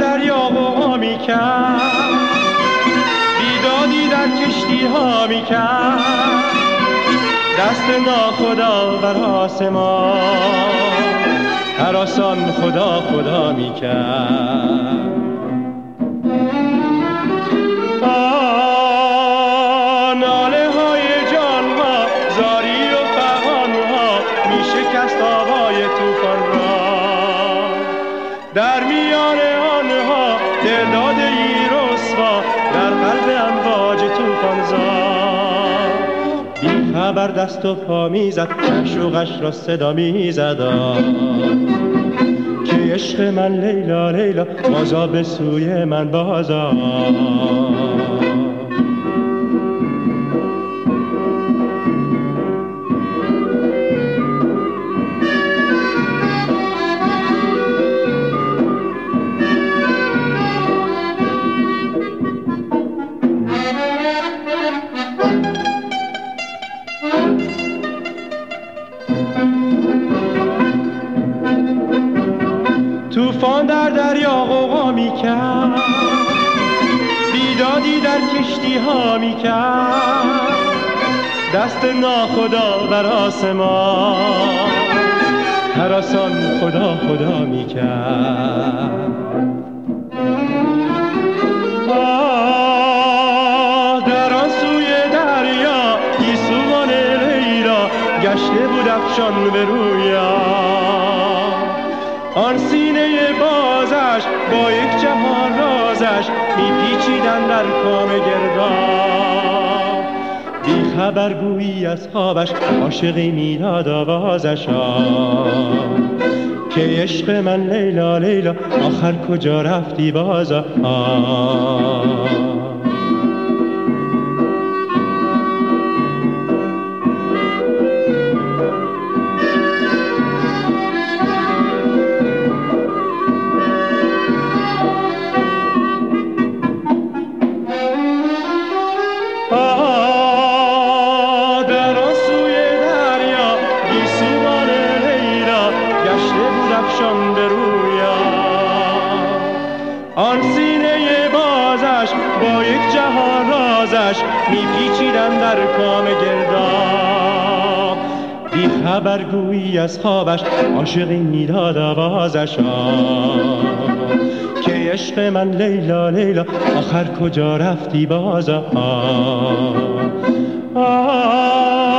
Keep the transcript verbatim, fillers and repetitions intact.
دریا غوغا میکرد، بیدادی در کشتی ها میکرد، دست ناخدا بر آسمان هراسان خدا خدا میکرد. آه ناله های جان ها، زاری و فغان ها میشکست آوای توفان را، در میان آنها دلداد ای رسوا در قلب امواج توفان زار. بی خبر دست و پا میزد، معشوقش را صدا میزد که عشق من لیلا لیلا بازا به سوی من بازا. توفان در دریا غوغا میکرد، بیدادی در کشتی ها میکرد، دست ناخدا بر آسمان هراسان خدا خدا میکرد. آه در آن سوی دریا گیسوان لیلا گشته بود افشان به رویا، آن سینه بازش با یک جهان رازش میپیچیدن در کام گرداب. بی خبر گویی از خوابش عاشقی میداد آوازش که عشق من لیلا لیلا آخر کجا رفتی بازا. آن سینه بازش با یک جهان رازش میپیچیدن در کام گرداب. بی خبر گویی از خوابش عاشقی میداد آوازش که عشق من لیلا لیلا آخر کجا رفتی بازا. آه